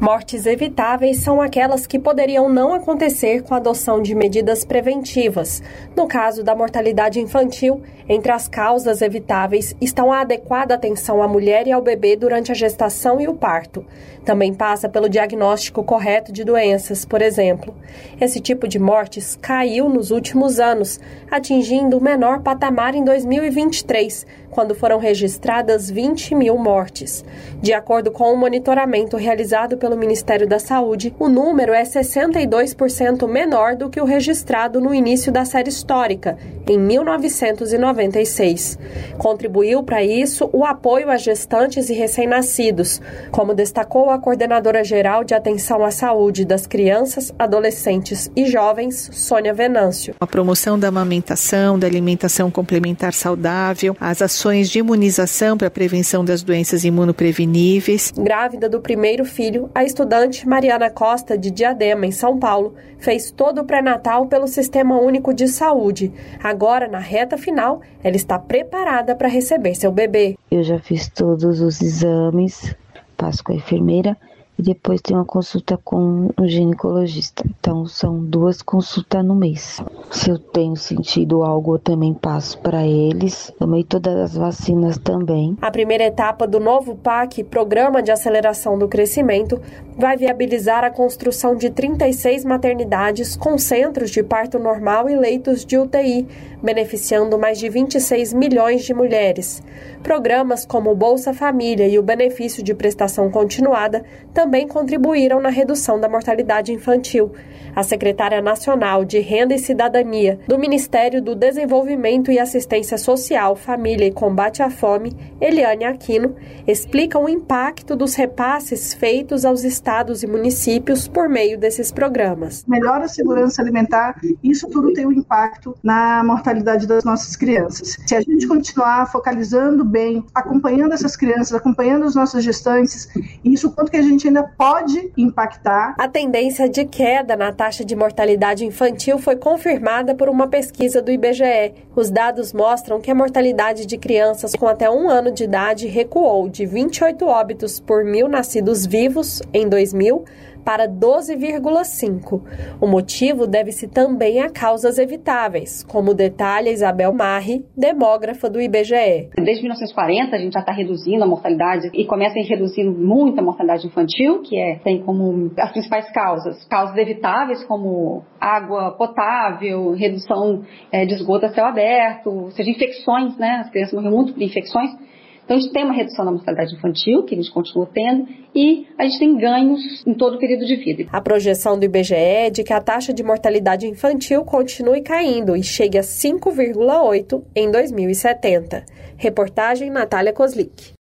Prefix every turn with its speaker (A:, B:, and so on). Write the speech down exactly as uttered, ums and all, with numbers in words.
A: Mortes evitáveis são aquelas que poderiam não acontecer com a adoção de medidas preventivas. No caso da mortalidade infantil, entre as causas evitáveis estão a adequada atenção à mulher e ao bebê durante a gestação e o parto. Também passa pelo diagnóstico correto de doenças, por exemplo. Esse tipo de mortes caiu nos últimos anos, atingindo o menor patamar em dois mil e vinte e três, quando foram registradas vinte mil mortes. De acordo com o monitoramento realizado pelo Ministério da Saúde, o número é sessenta e dois por cento menor do que o registrado no início da série histórica, em mil novecentos e noventa e seis. Contribuiu para isso o apoio a gestantes e recém-nascidos, como destacou a coordenadora geral de atenção à saúde das crianças, adolescentes e jovens, Sônia Venâncio.
B: A promoção da amamentação, da alimentação complementar saudável, as ações de imunização para a prevenção das doenças imunopreveníveis.
A: Grávida do primeiro filho, a estudante Mariana Costa, de Diadema, em São Paulo, fez todo o pré-natal pelo Sistema Único de Saúde. Agora, na reta final, ela está preparada para receber seu bebê.
C: Eu já fiz todos os exames, passo com a enfermeira e depois tenho uma consulta com o ginecologista. Então, são duas consultas no mês. Se eu tenho sentido algo, eu também passo para eles. Tomei todas as vacinas também.
A: A primeira etapa do novo P A C, Programa de Aceleração do Crescimento, vai viabilizar a construção de trinta e seis maternidades com centros de parto normal e leitos de U T I, beneficiando mais de vinte e seis milhões de mulheres. Programas como o Bolsa Família e o Benefício de Prestação Continuada também contribuíram na redução da mortalidade infantil. A secretária nacional de Renda e Cidadania do Ministério do Desenvolvimento e Assistência Social, Família e Combate à Fome, Eliane Aquino, explica o impacto dos repasses feitos aos estados e municípios por meio desses programas.
D: Melhora a segurança alimentar, isso tudo tem um impacto na mortalidade das nossas crianças. Se a gente continuar focalizando bem, acompanhando essas crianças, acompanhando as nossas gestantes, isso quanto que a gente ainda pode impactar.
A: A tendência de queda na taxa de mortalidade infantil foi confirmada por uma pesquisa do I B G E. Os dados mostram que a mortalidade de crianças com até um ano de idade recuou de vinte e oito óbitos por mil nascidos vivos em dois mil para doze vírgula cinco. O motivo deve-se também a causas evitáveis, como detalha Isabel Marri, demógrafa do I B G E.
E: Desde mil novecentos e quarenta a gente já está reduzindo a mortalidade e começa a reduzir muito a mortalidade infantil, que é, tem como as principais causas, causas evitáveis como água potável, redução é, de esgoto a céu aberto, ou seja, infecções, né? As crianças morrem muito por infecções. Então, a gente tem uma redução da mortalidade infantil, que a gente continua tendo, e a gente tem ganhos em todo o período de vida.
A: A projeção do I B G E é de que a taxa de mortalidade infantil continue caindo e chegue a cinco vírgula oito em dois mil e setenta. Reportagem Natália Kozlik.